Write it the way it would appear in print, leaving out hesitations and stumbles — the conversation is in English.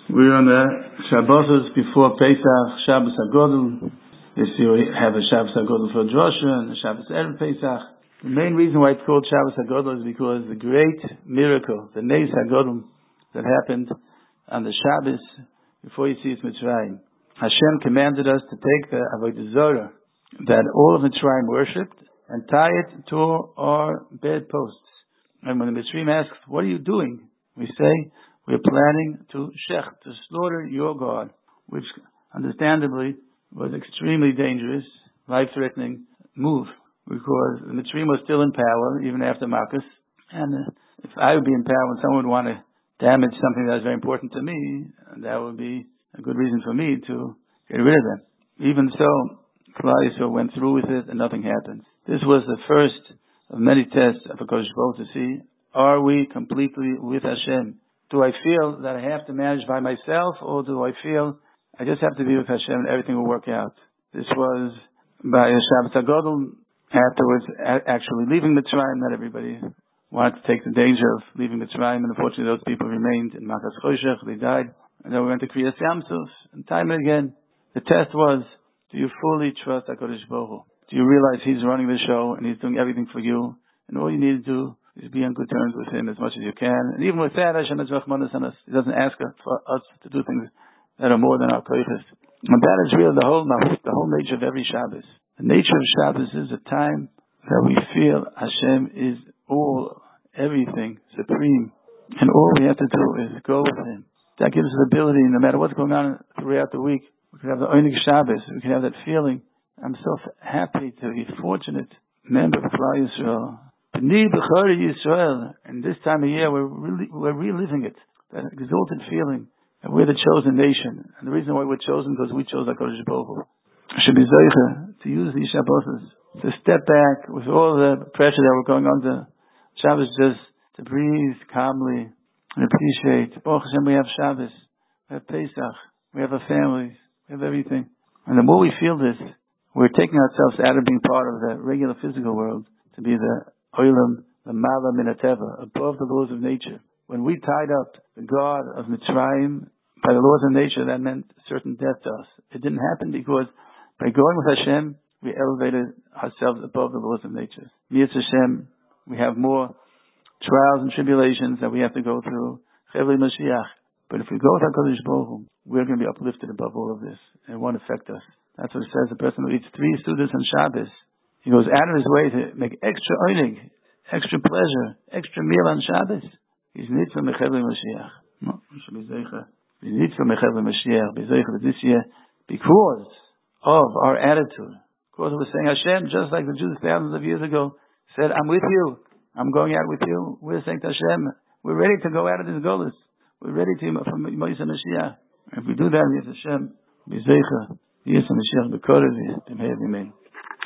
We're on the Shabbosos before Pesach, Shabbos HaGodel. This year we have a Shabbos HaGodel for Drosha and a Shabbos Erev Pesach. The main reason why it's called Shabbos HaGodel is because the great miracle, the Neis HaGodel, that happened on the Shabbos before Yetzias Mitzrayim. Hashem commanded us to take the Avodah Zarah that all of Mitzrayim worshipped and tie it to our bedposts. And when the Mitzrayim asks, "What are you doing?" we say, "We're planning to slaughter your God," which understandably was extremely dangerous, life-threatening move, because the Mitzrayim was still in power even after Malchus. And if I would be in power and someone would want to damage something that is very important to me, that would be a good reason for me to get rid of them. Even so, Klal Yisrael went through with it and nothing happened. This was the first of many tests of HaKadosh Baruch Hu to see, are we completely with Hashem? Do I feel that I have to manage by myself, or do I feel I just have to be with Hashem and everything will work out? This was by Shabbos HaGodel, afterwards actually leaving Mitzrayim. Not everybody wanted to take the danger of leaving Mitzrayim, and unfortunately those people remained in Makas Choshech, they died. And then we went to Kriyas Yamsuf, and time and again, the test was, do you fully trust HaKadosh Baruch Hu? Do you realize He's running the show and He's doing everything for you, and all you need to do is be on good terms with Him as much as you can? And even with that, Hashem is Rachmanas on us. He doesn't ask for us to do things that are more than our koiches. And that is really the whole nature of every Shabbos. The nature of Shabbos is a time that we feel Hashem is all, everything, supreme, and all we have to do is go with Him. That gives us the ability, no matter what's going on throughout the week, we can have the Oinig Shabbos, we can have that feeling. I'm so happy to be fortunate member of Klal Yisrael. B'ni B'chari Yisrael. And this time of year, we're reliving it. That exalted feeling that we're the chosen nation. And the reason why we're chosen, because we chose HaKadosh Baruch Hu. Should be zeicha to use these Shabbos, to step back with all the pressure that we're going under. Shabbos just to breathe calmly and appreciate. Baruch Hashem, we have Shabbos, we have Pesach, we have our families, we have everything. And the more we feel this, we're taking ourselves out of being part of the regular physical world to be the Olam, the Mala Min HaTeva, above the laws of nature. When we tied up the God of Mitzrayim by the laws of nature, that meant certain death to us. It didn't happen because by going with Hashem, we elevated ourselves above the laws of nature. Mitzvah Hashem, we have more trials and tribulations that we have to go through. Chevli Mashiach. But if we go with HaKadosh Baruch Hu, we're going to be uplifted above all of this. And it won't affect us. That's what it says. The person who eats 3 sudas on Shabbos, he goes out of his way to make extra oinig, extra pleasure, extra meal on Shabbos. He's nitzvah mechevli Mashiach. No, should be zeicha. He's nitzvah mechevli Mashiach. Be zeicha this year because of our attitude. Because we're saying Hashem, just like the Jews thousands of years ago said, I'm with you. I'm going out with you. We're saying to Hashem, we're ready to go out of this golus. We're ready to from Moshe Mashiach. If we do that, yes Hashem, be zeicha. Yes Mashiach b'korav, b'meir b'meir.